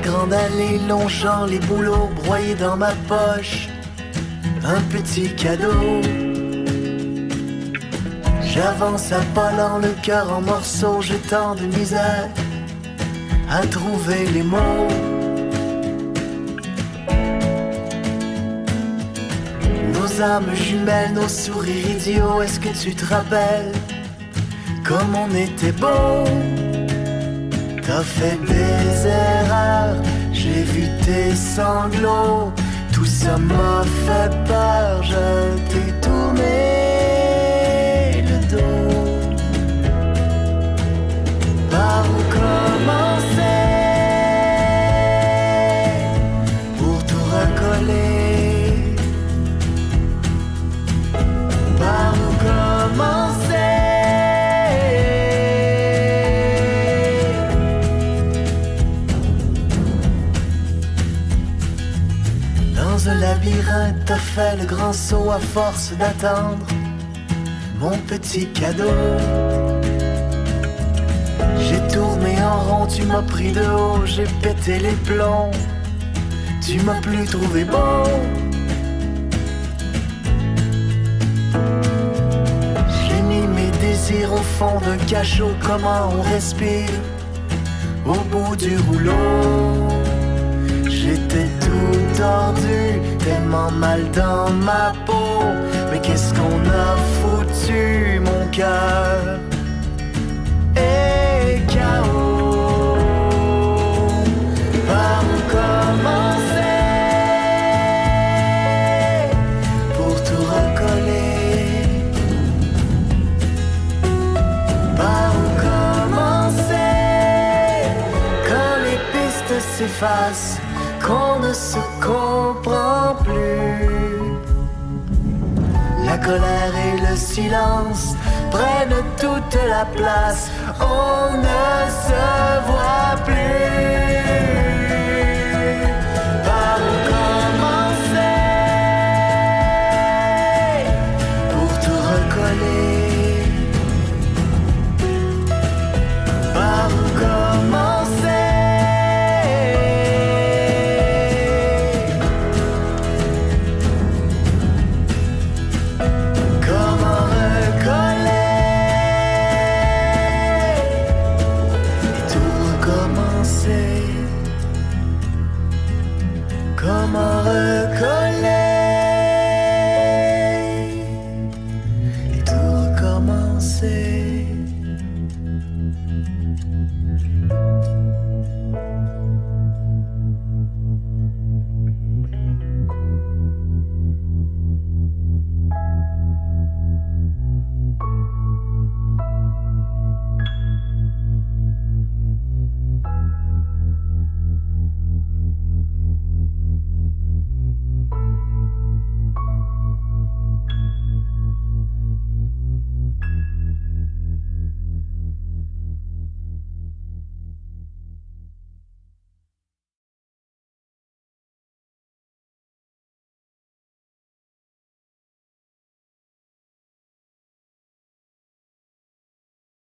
grande allée longeant les bouleaux broyés dans ma poche, un petit cadeau. J'avance à pas lent, le cœur en morceaux, j'ai tant de misère à trouver les mots. Nos âmes jumelles, nos sourires idiots, est-ce que tu te rappelles comme on était beau? T'as fait des erreurs, j'ai vu tes sanglots, tout ça m'a fait peur, je t'ai tourné le dos. Par où commencer pour tout recoller? Par où commencer? Dans un labyrinthe, t'as fait le grand saut à force d'attendre mon petit cadeau. J'ai tourné en rond, tu m'as pris de haut, j'ai pété les plombs, tu m'as plus trouvé bon. J'ai mis mes désirs au fond d'un cachot, comment on respire au bout du rouleau. J'étais tout tordu, tellement mal dans ma peau. Mais qu'est-ce qu'on a foutu, mon cœur est chaos. Par où commencer pour tout recoller? Par où commencer quand les pistes s'effacent, qu'on ne se comprend plus? La colère et le silence prennent toute la place, on ne se voit plus. Par où commencer pour tout recoller? Par où commencer? Comment recoller et tout recommencer?